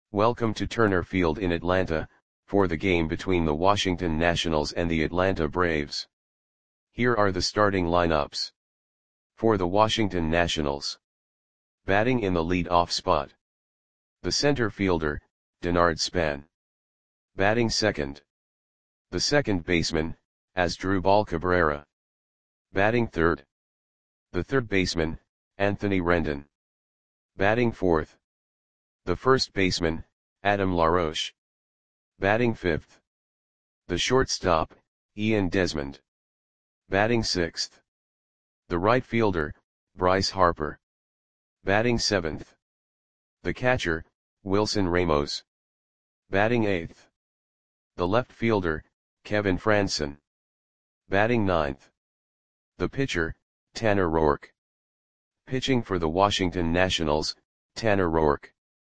Welcome to Turner Field in Atlanta, for the game between the Washington Nationals and the Atlanta Braves. Here are the starting lineups. For the Washington Nationals. Batting in the lead-off spot. The center fielder, Denard Span. Batting second. The second baseman, Asdrubal Cabrera. Batting third. The third baseman, Anthony Rendon. Batting fourth. The first baseman, Adam LaRoche. Batting fifth. The shortstop, Ian Desmond. Batting sixth. The right fielder, Bryce Harper. Batting seventh. The catcher, Wilson Ramos. Batting eighth. The left fielder, Kevin Frandsen. Batting ninth. The pitcher, Tanner Roark. Pitching for the Washington Nationals, Tanner Roark.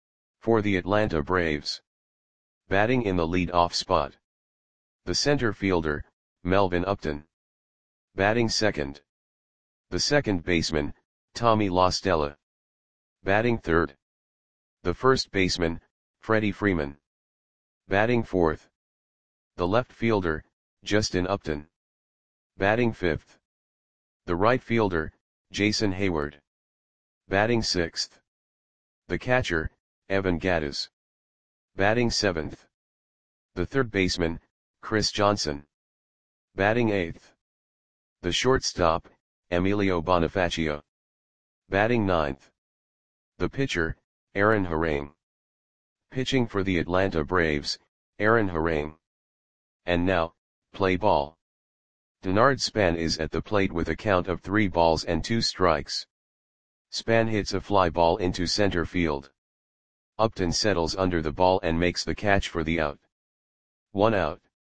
For the Atlanta Braves. Batting in the lead-off spot. The center fielder, Melvin Upton. Batting second. The second baseman, Tommy La Stella. Batting third. The first baseman, Freddie Freeman. Batting fourth. The left fielder, Justin Upton. Batting fifth. The right fielder, Jason Hayward. Batting sixth. The catcher, Evan Gattis. Batting seventh. The third baseman, Chris Johnson. Batting eighth. The shortstop, Emilio Bonifacio. Batting ninth. The pitcher, Aaron Harang. Pitching for the Atlanta Braves, Aaron Harang. And now, play ball. Denard Span is at the plate with a count of 3 balls and 2 strikes. Span hits a fly ball into center field. Upton settles under the ball and makes the catch for the out. 1 out.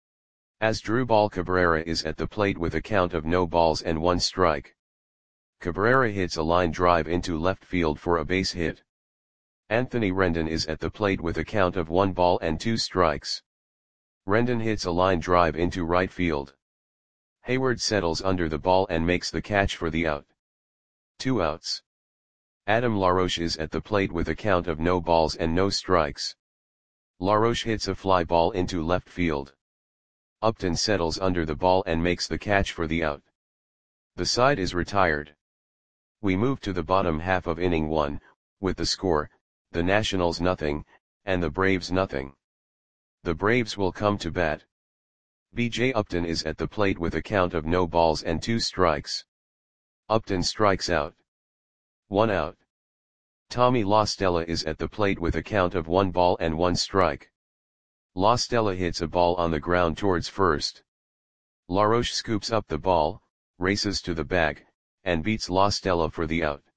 Asdrubal Cabrera is at the plate with a count of no balls and 1 strike. Cabrera hits a line drive into left field for a base hit. Anthony Rendon is at the plate with a count of 1 ball and 2 strikes. Rendon hits a line drive into right field. Hayward settles under the ball and makes the catch for the out. 2 outs. Adam LaRoche is at the plate with a count of no balls and no strikes. LaRoche hits a fly ball into left field. Upton settles under the ball and makes the catch for the out. The side is retired. We move to the bottom half of inning 1, with the score, the Nationals nothing, and the Braves nothing. The Braves will come to bat. B.J. Upton is at the plate with a count of no balls and 2 strikes. Upton strikes out. 1 out. Tommy La Stella is at the plate with a count of 1 ball and 1 strike. La Stella hits a ball on the ground towards first. LaRoche scoops up the ball, races to the bag, and beats La Stella for the out.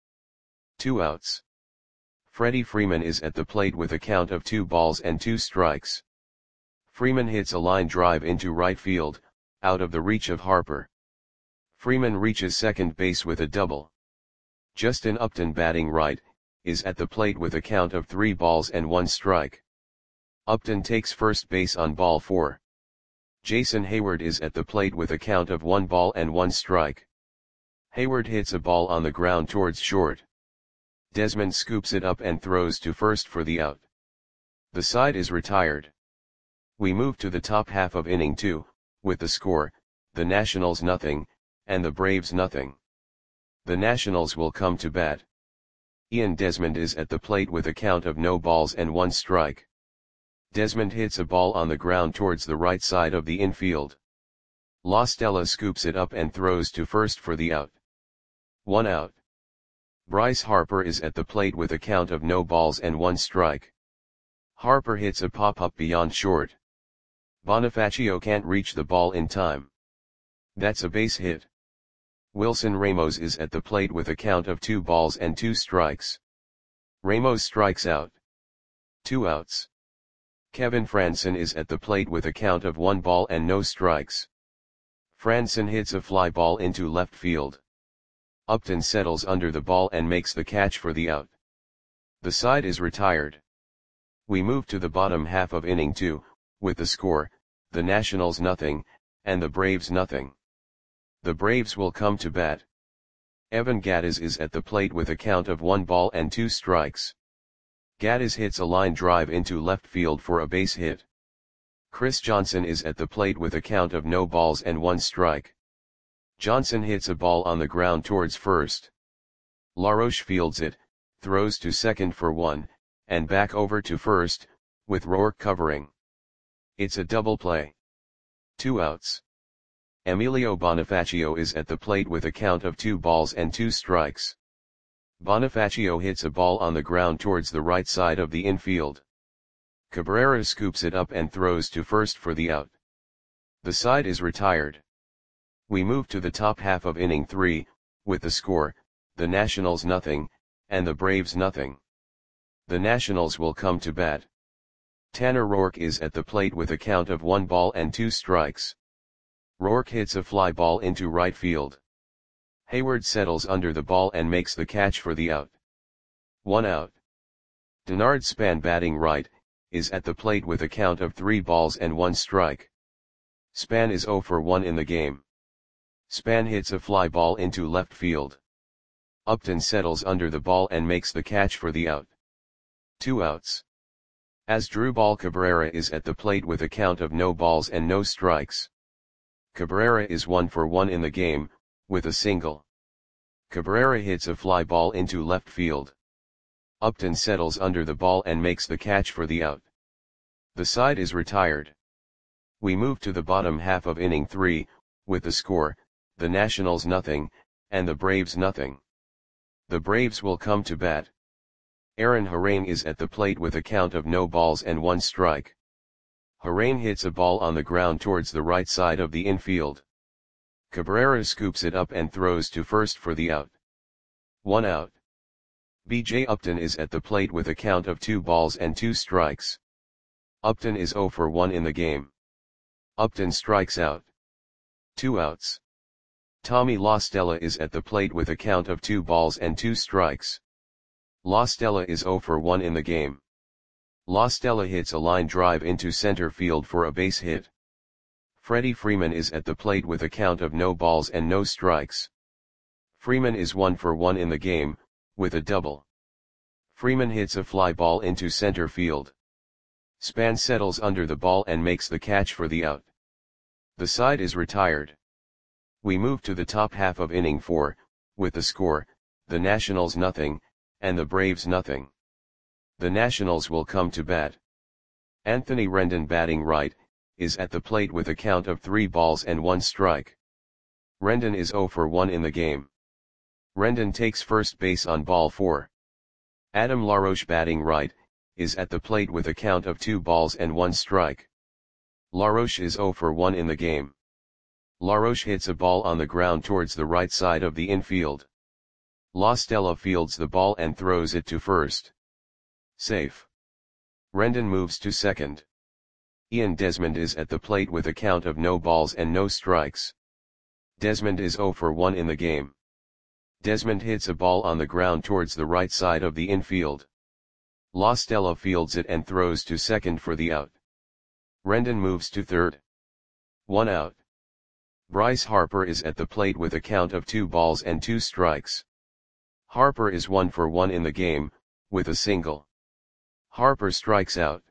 2 outs. Freddie Freeman is at the plate with a count of 2 balls and 2 strikes. Freeman hits a line drive into right field, out of the reach of Harper. Freeman reaches second base with a double. Justin Upton, batting right, is at the plate with a count of 3 balls and 1 strike. Upton takes first base on ball 4. Jason Hayward is at the plate with a count of 1 ball and 1 strike. Hayward hits a ball on the ground towards short. Desmond scoops it up and throws to first for the out. The side is retired. We move to the top half of inning 2, with the score, the Nationals nothing, and the Braves nothing. The Nationals will come to bat. Ian Desmond is at the plate with a count of no balls and 1 strike. Desmond hits a ball on the ground towards the right side of the infield. La Stella scoops it up and throws to first for the out. 1 out. Bryce Harper is at the plate with a count of no balls and 1 strike. Harper hits a pop-up beyond short. Bonifacio can't reach the ball in time. That's a base hit. Wilson Ramos is at the plate with a count of 2 balls and 2 strikes. Ramos strikes out. 2 outs. Kevin Frandsen is at the plate with a count of 1 ball and no strikes. Frandsen hits a fly ball into left field. Upton settles under the ball and makes the catch for the out. The side is retired. We move to the bottom half of inning 2, with the score, the Nationals nothing, and the Braves nothing. The Braves will come to bat. Evan Gattis is at the plate with a count of 1 ball and 2 strikes. Gaddis hits a line drive into left field for a base hit. Chris Johnson is at the plate with a count of no balls and 1 strike. Johnson hits a ball on the ground towards first. LaRoche fields it, throws to second for 1, and back over to first, with Rourke covering. It's a double play. 2 outs. Emilio Bonifacio is at the plate with a count of 2 balls and 2 strikes. Bonifacio hits a ball on the ground towards the right side of the infield. Cabrera scoops it up and throws to first for the out. The side is retired. We move to the top half of inning 3, with the score, the Nationals nothing, and the Braves nothing. The Nationals will come to bat. Tanner Roark is at the plate with a count of 1 ball and 2 strikes. Roark hits a fly ball into right field. Hayward settles under the ball and makes the catch for the out. 1 out. Denard Span, batting right, is at the plate with a count of 3 balls and 1 strike. Span is 0 for 1 in the game. Span hits a fly ball into left field. Upton settles under the ball and makes the catch for the out. 2 outs. Asdrubal Cabrera is at the plate with a count of no balls and no strikes. Cabrera is 1 for 1 in the game, with a single. Cabrera hits a fly ball into left field. Upton settles under the ball and makes the catch for the out. The side is retired. We move to the bottom half of inning 3, with the score, the Nationals nothing, and the Braves nothing. The Braves will come to bat. Aaron Harang is at the plate with a count of no balls and 1 strike. Harang hits a ball on the ground towards the right side of the infield. Cabrera scoops it up and throws to first for the out. 1 out. B.J. Upton is at the plate with a count of 2 balls and 2 strikes. Upton is 0 for 1 in the game. Upton strikes out. 2 outs. Tommy La Stella is at the plate with a count of 2 balls and 2 strikes. La Stella is 0 for 1 in the game. La Stella hits a line drive into center field for a base hit. Freddie Freeman is at the plate with a count of no balls and no strikes. Freeman is 1 for 1 in the game, with a double. Freeman hits a fly ball into center field. Span settles under the ball and makes the catch for the out. The side is retired. We move to the top half of inning 4, with the score, the Nationals nothing, and the Braves nothing. The Nationals will come to bat. Anthony Rendon, batting right, is at the plate with a count of 3 balls and 1 strike. Rendon is 0 for 1 in the game. Rendon takes first base on ball 4. Adam LaRoche, batting right, is at the plate with a count of 2 balls and 1 strike. LaRoche is 0 for 1 in the game. LaRoche hits a ball on the ground towards the right side of the infield. La Stella fields the ball and throws it to first. Safe. Rendon moves to second. Ian Desmond is at the plate with a count of no balls and no strikes. Desmond is 0 for 1 in the game. Desmond hits a ball on the ground towards the right side of the infield. La Stella fields it and throws to second for the out. Rendon moves to third. 1 out. Bryce Harper is at the plate with a count of 2 balls and 2 strikes. Harper is 1 for 1 in the game, with a single. Harper strikes out.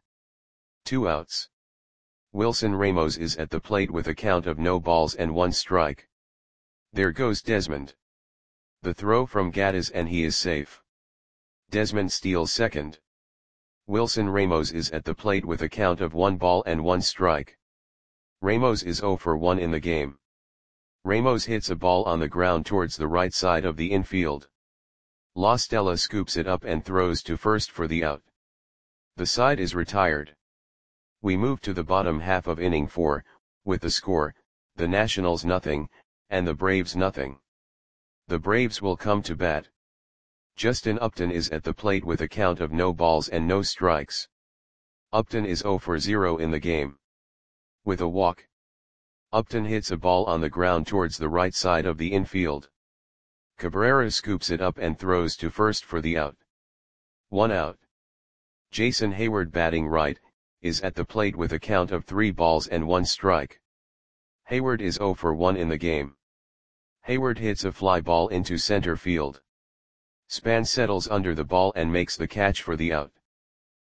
2 outs. Wilson Ramos is at the plate with a count of no balls and 1 strike. There goes Desmond. The throw from Gaddis and he is safe. Desmond steals second. Wilson Ramos is at the plate with a count of 1 ball and 1 strike. Ramos is 0 for 1 in the game. Ramos hits a ball on the ground towards the right side of the infield. La Stella scoops it up and throws to first for the out. The side is retired. We move to the bottom half of inning 4, with the score, the Nationals nothing, and the Braves nothing. The Braves will come to bat. Justin Upton is at the plate with a count of no balls and no strikes. Upton is 0 for 0 in the game. With a walk. Upton hits a ball on the ground towards the right side of the infield. Cabrera scoops it up and throws to first for the out. 1 out. Jason Hayward, batting right, is at the plate with a count of 3 balls and 1 strike. Hayward is 0 for 1 in the game. Hayward hits a fly ball into center field. Span settles under the ball and makes the catch for the out.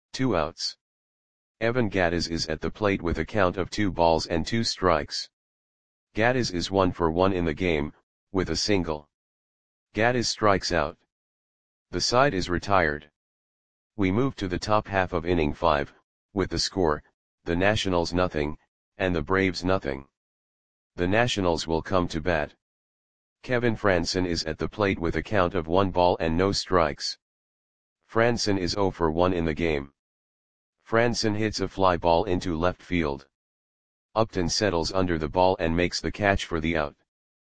2 outs. Evan Gattis is at the plate with a count of 2 balls and 2 strikes. Gattis is 1 for 1 in the game, with a single. Gattis strikes out. The side is retired. We move to the top half of inning 5, with the score, the Nationals nothing, and the Braves nothing. The Nationals will come to bat. Kevin Frandsen is at the plate with a count of 1 ball and no strikes. Frandsen is 0 for 1 in the game. Frandsen hits a fly ball into left field. Upton settles under the ball and makes the catch for the out.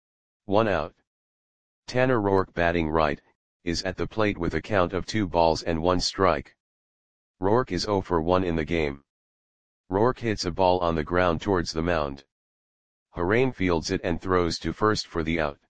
1 out. Tanner Roark, batting right, is at the plate with a count of 2 balls and 1 strike. Roark is 0 for 1 in the game. Roark hits a ball on the ground towards the mound. Harain fields it and throws to first for the out.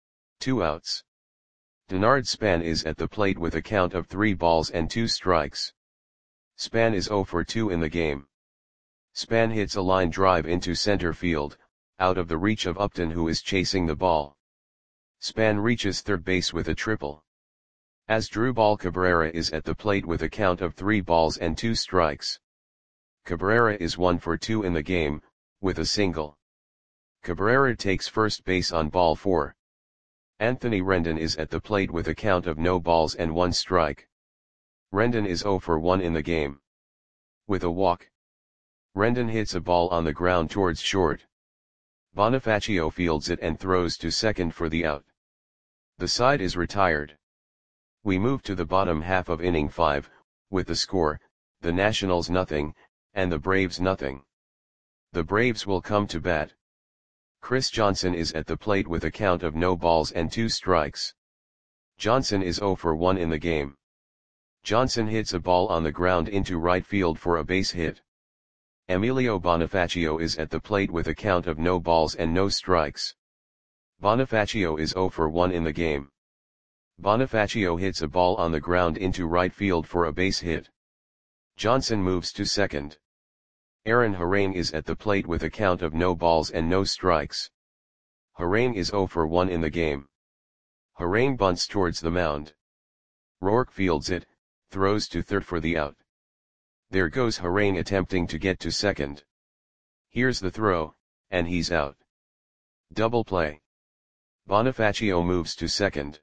2 outs. Denard Span is at the plate with a count of 3 balls and 2 strikes. Span is 0 for 2 in the game. Span hits a line drive into center field, out of the reach of Upton, who is chasing the ball. Span reaches third base with a triple. Asdrubal Cabrera is at the plate with a count of 3 balls and 2 strikes. Cabrera is 1 for 2 in the game, with a single. Cabrera takes first base on ball 4. Anthony Rendon is at the plate with a count of no balls and 1 strike. Rendon is 0 for 1 in the game. With a walk. Rendon hits a ball on the ground towards short. Bonifacio fields it and throws to second for the out. The side is retired. We move to the bottom half of inning 5, with the score, the Nationals nothing, and the Braves nothing. The Braves will come to bat. Chris Johnson is at the plate with a count of no balls and 2 strikes. Johnson is 0 for 1 in the game. Johnson hits a ball on the ground into right field for a base hit. Emilio Bonifacio is at the plate with a count of no balls and no strikes. Bonifacio is 0 for 1 in the game. Bonifacio hits a ball on the ground into right field for a base hit. Johnson moves to second. Aaron Harain is at the plate with a count of no balls and no strikes. Harain is 0 for 1 in the game. Harain bunts towards the mound. Roark fields it, throws to third for the out. There goes Harain attempting to get to second. Here's the throw, and he's out. Double play. Bonifacio moves to second.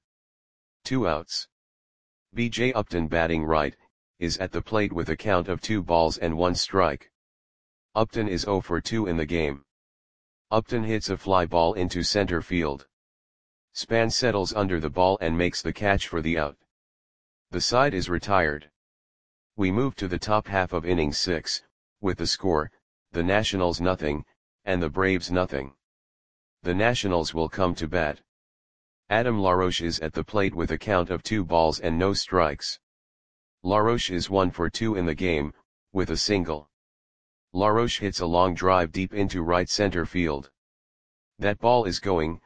2 outs. B.J. Upton, batting right, is at the plate with a count of 2 balls and 1 strike. Upton is 0 for 2 in the game. Upton hits a fly ball into center field. Span settles under the ball and makes the catch for the out. The side is retired. We move to the top half of inning 6, with the score, the Nationals nothing, and the Braves nothing. The Nationals will come to bat. Adam LaRoche is at the plate with a count of 2 balls and no strikes. LaRoche is 1 for 2 in the game, with a single. LaRoche hits a long drive deep into right center field. That ball is going,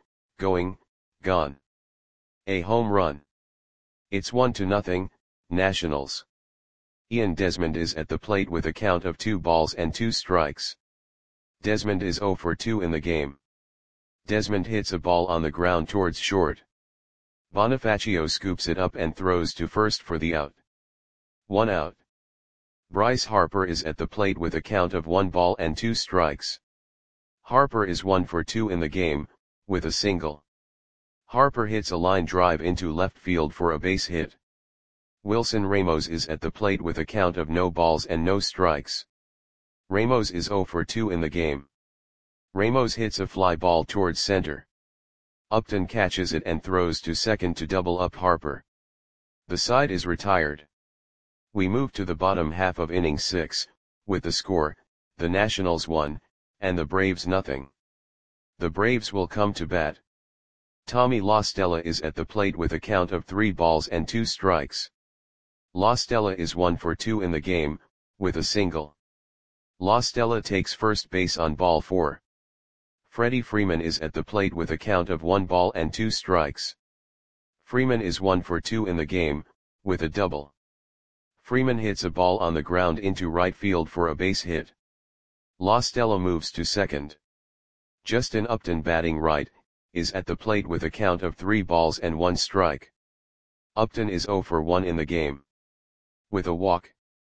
gone. A home run. It's 1-0, Nationals. Ian Desmond is at the plate with a count of 2 balls and 2 strikes. Desmond is 0 for 2 in the game. Desmond hits a ball on the ground towards short. Bonifacio scoops it up and throws to first for the out. 1 out. Bryce Harper is at the plate with a count of 1 ball and 2 strikes. Harper is 1 for 2 in the game, with a single. Harper hits a line drive into left field for a base hit. Wilson Ramos is at the plate with a count of no balls and no strikes. Ramos is 0 for 2 in the game. Ramos hits a fly ball towards center. Upton catches it and throws to second to double up Harper. The side is retired. We move to the bottom half of inning 6, with the score, the Nationals 1, and the Braves nothing. The Braves will come to bat. Tommy La Stella is at the plate with a count of 3 balls and 2 strikes. La Stella is 1 for 2 in the game, with a single. La Stella takes first base on ball 4. Freddie Freeman is at the plate with a count of 1 ball and 2 strikes. Freeman is 1 for 2 in the game, with a double. Freeman hits a ball on the ground into right field for a base hit. La Stella moves to second. Justin Upton, batting right, is at the plate with a count of 3 balls and 1 strike. Upton is 0 for 1 in the game. With a walk.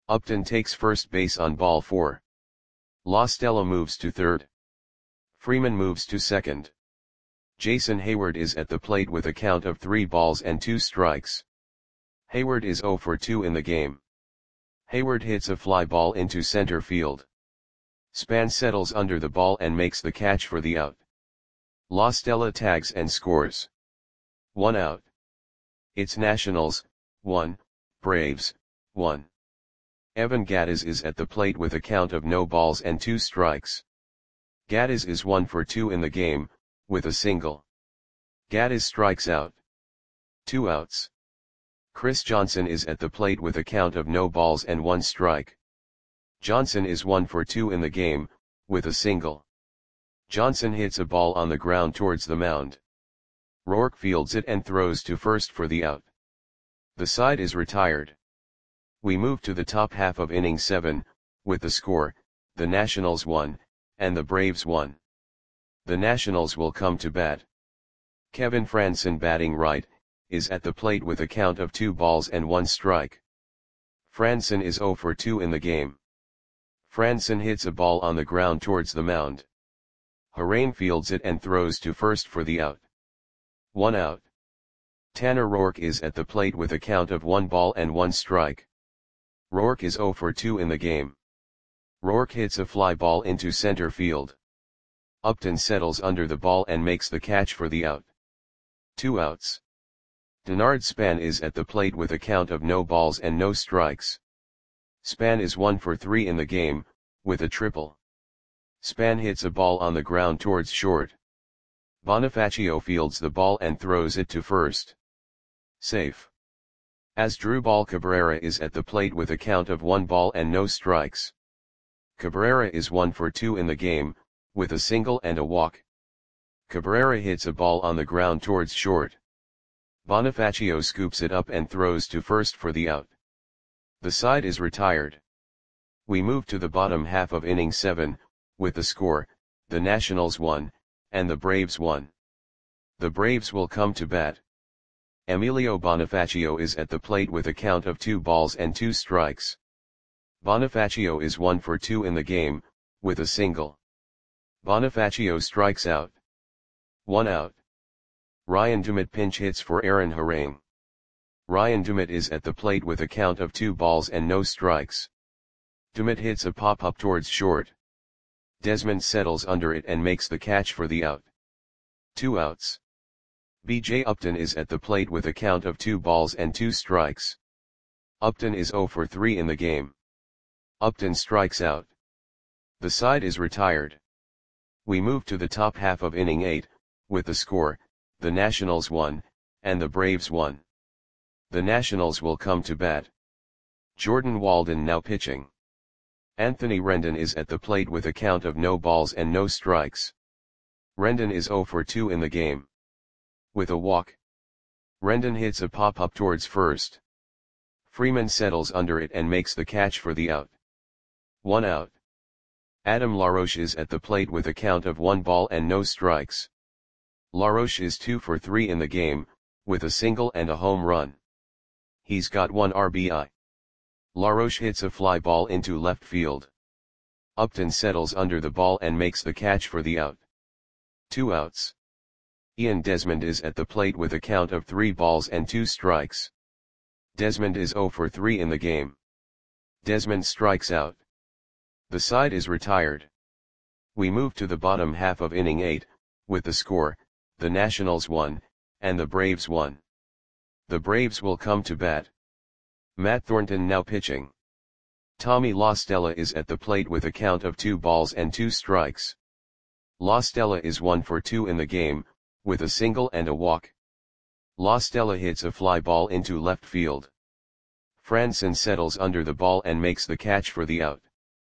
Upton takes first base on ball 4. La Stella moves to third. Freeman moves to second. Jason Heyward is at the plate with a count of 3 balls and 2 strikes. Heyward is 0 for 2 in the game. Heyward hits a fly ball into center field. Span settles under the ball and makes the catch for the out. La Stella tags and scores. 1 out. It's Nationals, 1, Braves, 1. Evan Gattis is at the plate with a count of no balls and 2 strikes. Gattis is 1 for 2 in the game, with a single. Gattis strikes out. 2 outs. Chris Johnson is at the plate with a count of no balls and 1 strike. Johnson is 1 for 2 in the game, with a single. Johnson hits a ball on the ground towards the mound. Rourke fields it and throws to first for the out. The side is retired. We move to the top half of inning 7, with the score, the Nationals 1, and the Braves 1. The Nationals will come to bat. Kevin Frandsen, batting right, is at the plate with a count of 2 balls and 1 strike. Frandsen is 0 for 2 in the game. Frandsen hits a ball on the ground towards the mound. Harain fields it and throws to first for the out. 1 out. Tanner Rourke is at the plate with a count of 1 ball and 1 strike. Rourke is 0 for 2 in the game. Rourke hits a fly ball into center field. Upton settles under the ball and makes the catch for the out. 2 outs. Denard Span is at the plate with a count of no balls and no strikes. Span is 1 for 3 in the game, with a triple. Span hits a ball on the ground towards short. Bonifacio fields the ball and throws it to first. Safe. Asdrubal Cabrera is at the plate with a count of 1 ball and no strikes. Cabrera is 1 for 2 in the game, with a single and a walk. Cabrera hits a ball on the ground towards short. Bonifacio scoops it up and throws to first for the out. The side is retired. We move to the bottom half of inning 7, with the score, the Nationals 1, and the Braves 1. The Braves will come to bat. Emilio Bonifacio is at the plate with a count of 2 balls and 2 strikes. Bonifacio is 1 for 2 in the game, with a single. Bonifacio strikes out. 1 out. Ryan Dumit pinch hits for Aaron Harain. Ryan Dumit is at the plate with a count of 2 balls and no strikes. Dumit hits a pop-up towards short. Desmond settles under it and makes the catch for the out. 2 outs. B.J. Upton is at the plate with a count of 2 balls and 2 strikes. Upton is 0 for 3 in the game. Upton strikes out. The side is retired. We move to the top half of inning 8, with the score, the Nationals 1, and the Braves 1. The Nationals will come to bat. Jordan Walden now pitching. Anthony Rendon is at the plate with a count of no balls and no strikes. Rendon is 0 for 2 in the game. With a walk. Rendon hits a pop-up towards first. Freeman settles under it and makes the catch for the out. 1 out. Adam LaRoche is at the plate with a count of 1 ball and no strikes. LaRoche is 2 for 3 in the game, with a single and a home run. He's got 1 RBI. LaRoche hits a fly ball into left field. Upton settles under the ball and makes the catch for the out. 2 outs. Ian Desmond is at the plate with a count of 3 balls and 2 strikes. Desmond is 0 for 3 in the game. Desmond strikes out. The side is retired. We move to the bottom half of inning 8, with the score, the Nationals 1, and the Braves 1. The Braves will come to bat. Matt Thornton now pitching. Tommy La Stella is at the plate with a count of 2 balls and 2 strikes. La Stella is 1 for 2 in the game, with a single and a walk. La Stella hits a fly ball into left field. Frandsen settles under the ball and makes the catch for the out.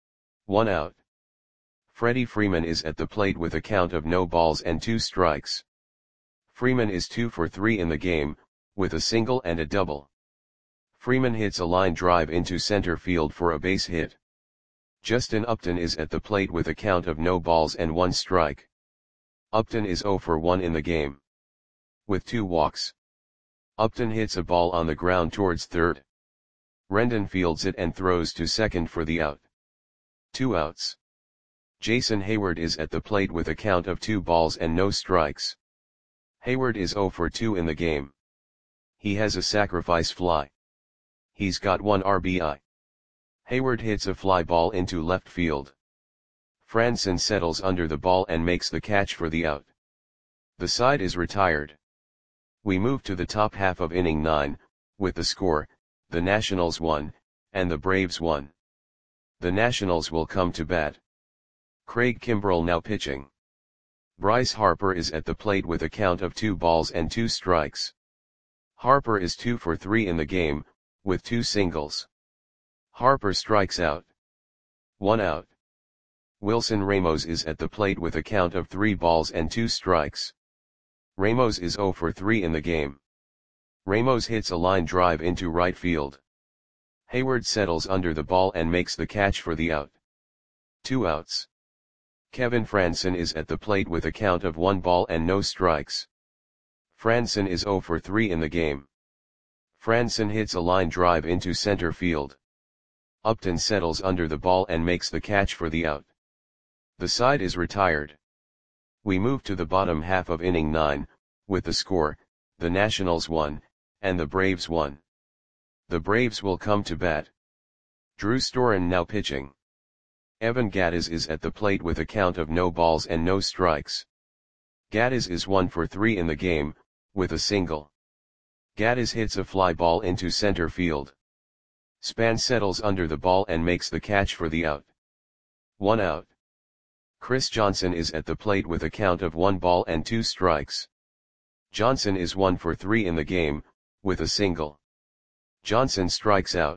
1 out. Freddie Freeman is at the plate with a count of no balls and 2 strikes. Freeman is 2 for 3 in the game, with a single and a double. Freeman hits a line drive into center field for a base hit. Justin Upton is at the plate with a count of no balls and 1 strike. Upton is 0 for 1 in the game. With 2 walks. Upton hits a ball on the ground towards third. Rendon fields it and throws to second for the out. 2 outs. Jason Heyward is at the plate with a count of 2 balls and no strikes. Heyward is 0 for 2 in the game. He has a sacrifice fly. He's got 1 RBI. Heyward hits a fly ball into left field. Franson settles under the ball and makes the catch for the out. The side is retired. We move to the top half of inning 9, with the score, the Nationals 1, and the Braves 1. The Nationals will come to bat. Craig Kimbrel now pitching. Bryce Harper is at the plate with a count of 2 balls and 2 strikes. Harper is 2 for 3 in the game, with 2 singles. Harper strikes out. 1 out. Wilson Ramos is at the plate with a count of 3 balls and 2 strikes. Ramos is 0 for 3 in the game. Ramos hits a line drive into right field. Heyward settles under the ball and makes the catch for the out. 2 outs. Kevin Franson is at the plate with a count of 1 ball and no strikes. Franson is 0 for 3 in the game. Franson hits a line drive into center field. Upton settles under the ball and makes the catch for the out. The side is retired. We move to the bottom half of inning 9, with the score, the Nationals 1, and the Braves 1. The Braves will come to bat. Drew Storen now pitching. Evan Gattis is at the plate with a count of no balls and no strikes. Gattis is 1 for 3 in the game, with a single. Gattis hits a fly ball into center field. Span settles under the ball and makes the catch for the out. 1 out. Chris Johnson is at the plate with a count of 1 ball and 2 strikes. Johnson is 1 for 3 in the game, with a single. Johnson strikes out.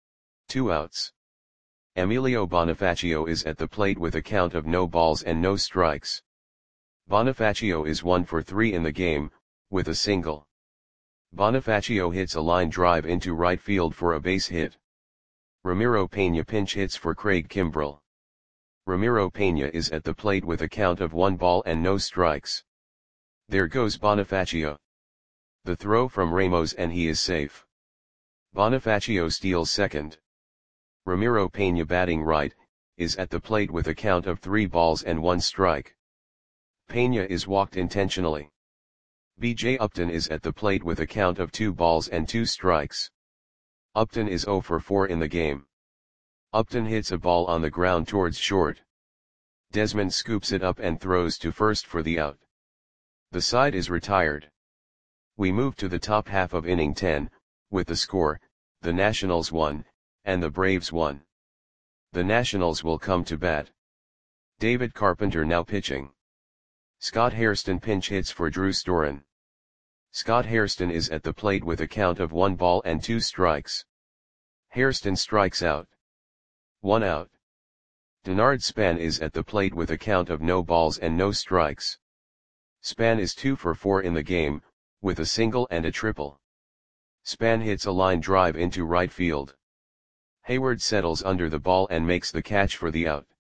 2 outs. Emilio Bonifacio is at the plate with a count of no balls and no strikes. Bonifacio is 1 for 3 in the game, with a single. Bonifacio hits a line drive into right field for a base hit. Ramiro Peña pinch hits for Craig Kimbrel. Ramiro Peña is at the plate with a count of 1 ball and no strikes. There goes Bonifacio. The throw from Ramos and he is safe. Bonifacio steals second. Ramiro Peña batting right, is at the plate with a count of 3 balls and 1 strike. Peña is walked intentionally. B.J. Upton is at the plate with a count of 2 balls and 2 strikes. Upton is 0 for 4 in the game. Upton hits a ball on the ground towards short. Desmond scoops it up and throws to first for the out. The side is retired. We move to the top half of inning 10, with the score, the Nationals 1, and the Braves 1. The Nationals will come to bat. David Carpenter now pitching. Scott Hairston pinch hits for Drew Storen. Scott Hairston is at the plate with a count of 1 ball and 2 strikes. Hairston strikes out. 1 out. Denard Span is at the plate with a count of no balls and no strikes. Span is 2 for 4 in the game, with a single and a triple. Span hits a line drive into right field. Heyward settles under the ball and makes the catch for the out.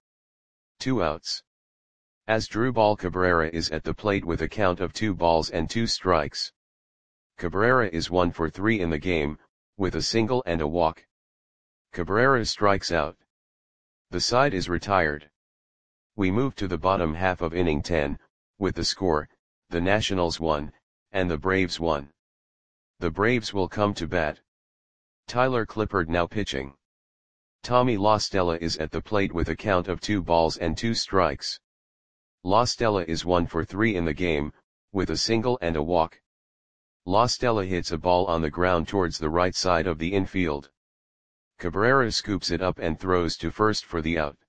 2 outs. Asdrubal Cabrera is at the plate with a count of 2 balls and 2 strikes. Cabrera is 1 for 3 in the game, with a single and a walk. Cabrera strikes out. The side is retired. We move to the bottom half of inning 10, with the score, the Nationals 1, and the Braves 1. The Braves will come to bat. Tyler Clippard now pitching. Tommy La Stella is at the plate with a count of 2 balls and 2 strikes. La Stella is 1 for 3 in the game, with a single and a walk. La Stella hits a ball on the ground towards the right side of the infield. Cabrera scoops it up and throws to first for the out.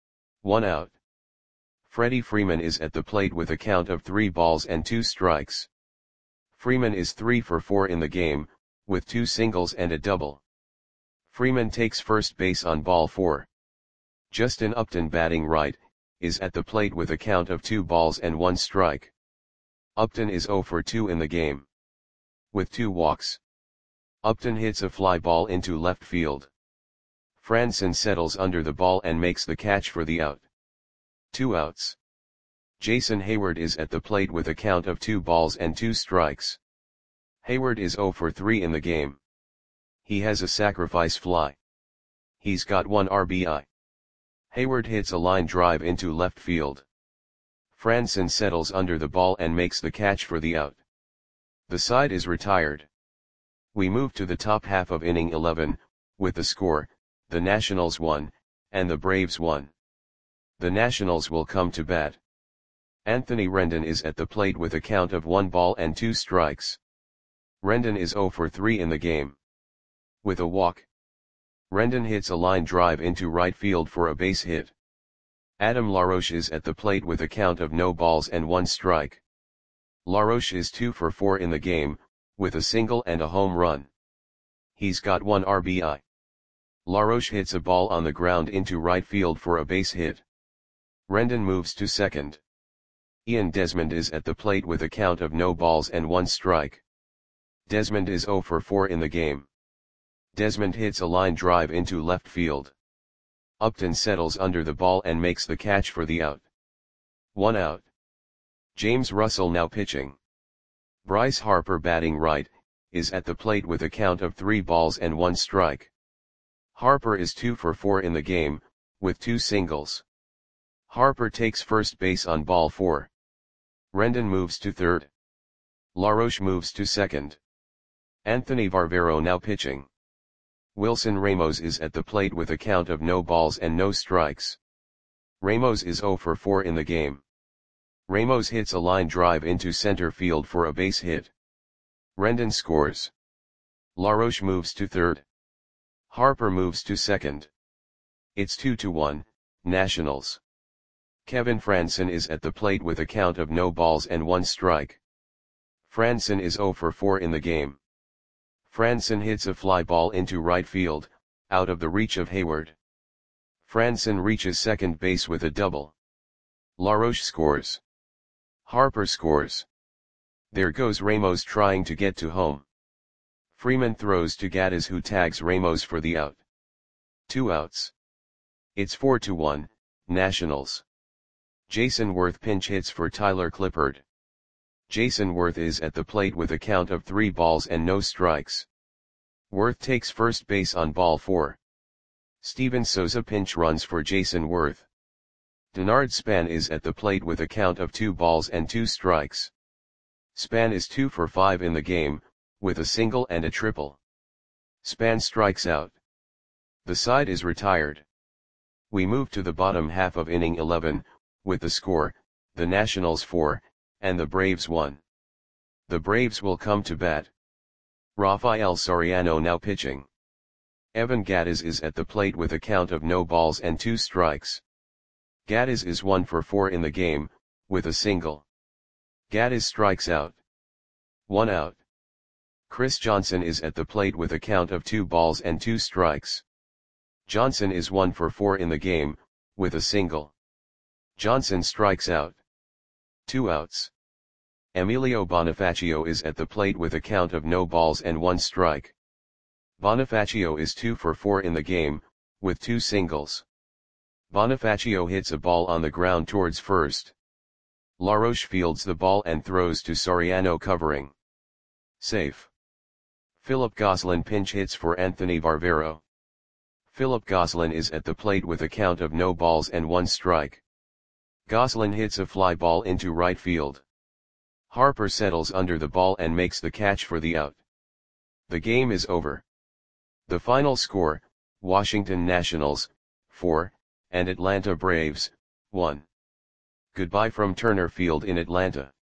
1 out. Freddie Freeman is at the plate with a count of 3 balls and 2 strikes. Freeman is 3 for 4 in the game, with 2 singles and a double. Freeman takes first base on ball 4. Justin Upton batting right, is at the plate with a count of 2 balls and 1 strike. Upton is 0 for 2 in the game. With 2 walks. Upton hits a fly ball into left field. Franson settles under the ball and makes the catch for the out. 2 outs. Jason Heyward is at the plate with a count of 2 balls and 2 strikes. Heyward is 0 for 3 in the game. He has a sacrifice fly. He's got 1 RBI. Hayward hits a line drive into left field. Franson settles under the ball and makes the catch for the out. The side is retired. We move to the top half of inning 11, with the score, the Nationals won, and the Braves won. The Nationals will come to bat. Anthony Rendon is at the plate with a count of 1 ball and 2 strikes. Rendon is 0 for 3 in the game. With a walk, Rendon hits a line drive into right field for a base hit. Adam LaRoche is at the plate with a count of no balls and 1 strike. LaRoche is 2 for 4 in the game, with a single and a home run. He's got 1 RBI. LaRoche hits a ball on the ground into right field for a base hit. Rendon moves to second. Ian Desmond is at the plate with a count of no balls and 1 strike. Desmond is 0 for 4 in the game. Desmond hits a line drive into left field. Upton settles under the ball and makes the catch for the out. 1 out. James Russell now pitching. Bryce Harper batting right, is at the plate with a count of 3 balls and 1 strike. Harper is 2 for 4 in the game, with 2 singles. Harper takes first base on ball 4. Rendon moves to third. LaRoche moves to second. Anthony Varvero now pitching. Wilson Ramos is at the plate with a count of no balls and no strikes. Ramos is 0 for 4 in the game. Ramos hits a line drive into center field for a base hit. Rendon scores. LaRoche moves to third. Harper moves to second. It's 2-1, Nationals. Kevin Franson is at the plate with a count of no balls and 1 strike. Franson is 0 for 4 in the game. Franson hits a fly ball into right field, out of the reach of Hayward. Franson reaches second base with a double. LaRoche scores. Harper scores. There goes Ramos trying to get to home. Freeman throws to Gattis, who tags Ramos for the out. 2 outs. It's 4-1, Nationals. Jason Worth pinch hits for Tyler Clippard. Jason Worth is at the plate with a count of 3 balls and no strikes. Worth takes first base on ball 4. Steven Souza pinch runs for Jason Worth. Denard Span is at the plate with a count of 2 balls and 2 strikes. Span is 2 for 5 in the game, with a single and a triple. Span strikes out. The side is retired. We move to the bottom half of inning 11, with the score, the Nationals 4, and the Braves 1. The Braves will come to bat. Rafael Soriano now pitching. Evan Gattis is at the plate with a count of no balls and 2 strikes. Gattis is 1 for 4 in the game, with a single. Gattis strikes out. 1 out. Chris Johnson is at the plate with a count of 2 balls and 2 strikes. Johnson is 1 for 4 in the game, with a single. Johnson strikes out. 2 outs. Emilio Bonifacio is at the plate with a count of no balls and 1 strike. Bonifacio is 2 for 4 in the game, with 2 singles. Bonifacio hits a ball on the ground towards first. LaRoche fields the ball and throws to Soriano covering. Safe. Philip Gosselin pinch hits for Anthony Varvero. Philip Gosselin is at the plate with a count of no balls and 1 strike. Gosselin hits a fly ball into right field. Harper settles under the ball and makes the catch for the out. The game is over. The final score, Washington Nationals, 4, and Atlanta Braves, 1. Goodbye from Turner Field in Atlanta.